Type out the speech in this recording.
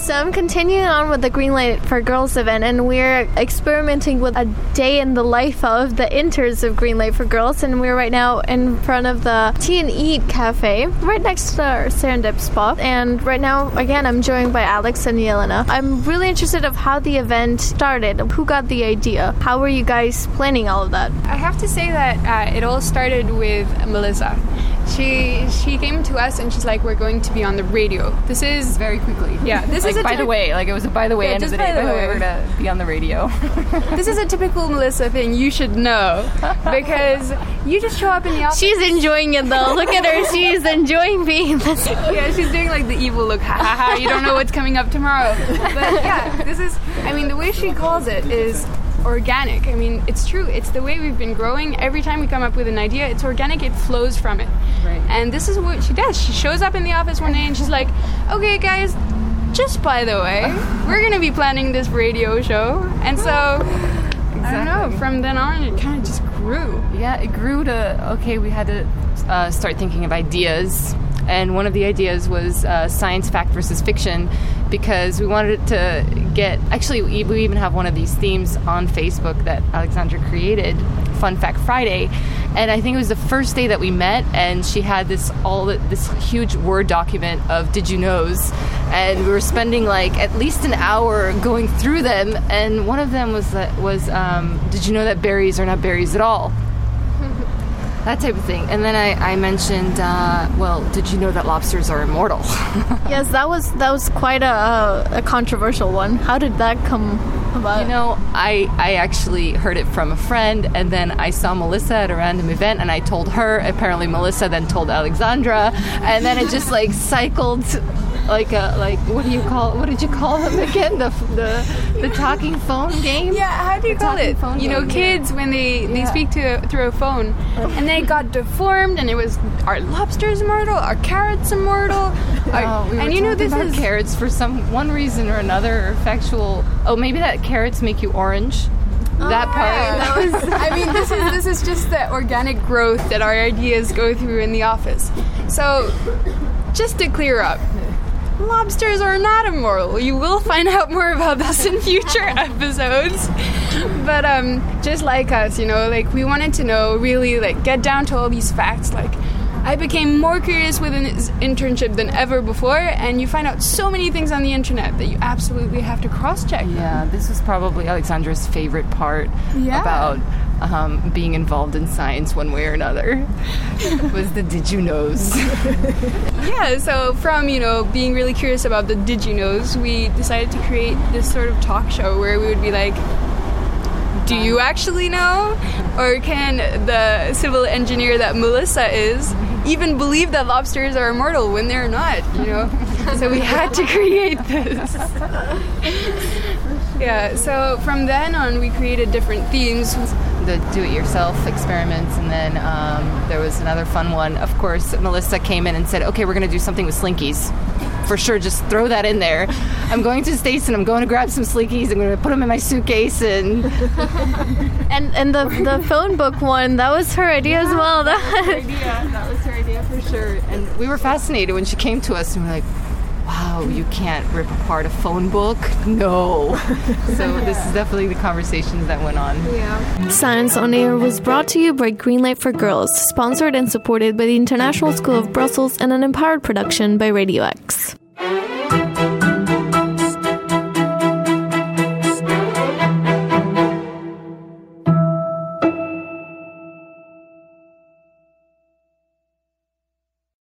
So I'm continuing on with the Greenlight for Girls event, and we're experimenting with a day in the life of the interns of Greenlight for Girls, and we're right now in front of the Tea and Eat Cafe, right next to our Serendip spot. And right now, again, I'm joined by Alex and Yelena. I'm really interested of how the event started. Who got the idea? How were you guys planning all of that? I have to say that it all started with Melissa. She came to us and she's like, we're going to be on the radio. This is very quickly. Yeah, this like, is by the way, like it was a by the way end of the day. By the way, we're gonna be on the radio. This is a typical Melissa thing. You should know because you just show up in the office. She's enjoying it though. Look at her. She's enjoying being this. Yeah, she's doing like the evil look. Ha ha ha! You don't know what's coming up tomorrow. But yeah, this is. I mean, the way she calls it is organic. I mean, it's true. It's the way we've been growing. Every time we come up with an idea, it's organic. It flows from it. Right. And this is what she does. She shows up in the office one day and she's like, okay, guys, just by the way, we're going to be planning this radio show. And so, exactly. I don't know, from then on, it kind of just grew. Yeah, it grew to, okay, we had to start thinking of ideas. And one of the ideas was science fact versus fiction, because we wanted to get... Actually, we even have one of these themes on Facebook that Alexandra created, Fun Fact Friday. And I think it was the first day that we met, and she had this huge Word document of Did You Knows. And we were spending like at least an hour going through them. And one of them was Did you know that berries are not berries at all? That type of thing. And then I mentioned, well, did you know that lobsters are immortal? Yes, that was quite a controversial one. How did that come about? You know, I actually heard it from a friend, and then I saw Melissa at a random event, and I told her. Apparently, Melissa then told Alexandra, and then it just like cycled. Like what did you call them again? The talking phone game? Yeah, how do you call it? You know, kids when they speak through a phone, and they got deformed, and it was, are lobsters immortal? Are carrots immortal? And you know, this is carrots for one reason or another, or factual. Oh, maybe that carrots make you orange. That part. Yeah, I mean, this is just the organic growth that our ideas go through in the office. So, just to clear up. Lobsters are not immortal. You will find out more about this in future episodes. But just like us, you know, like we wanted to know, really, like get down to all these facts. Like I became more curious with an internship than ever before, and you find out so many things on the internet that you absolutely have to cross-check. Yeah, this was probably Alexandra's favorite part about being involved in science one way or another. Was the Did You Knows. Yeah, so from, you know, being really curious about the Did You Knows, we decided to create this sort of talk show where we would be like, do you actually know? Or can the civil engineer that Melissa is even believe that lobsters are immortal when they're not, you know? So we had to create this. Yeah, so from then on we created different themes. The do-it-yourself experiments, and then there was another fun one. Of course, Melissa came in and said, okay, we're going to do something with Slinkies. For sure, just throw that in there. I'm going to States and I'm going to grab some Slinkies. I'm going to put them in my suitcase. And the phone book one, that was her idea as well. That was her idea for sure. And we were fascinated when she came to us and we're like, wow, you can't rip apart a phone book? No. So this is definitely the conversations that went on. Yeah. Science on Air was brought to you by Greenlight for Girls, sponsored and supported by the International School of Brussels, and an empowered production by Radio X.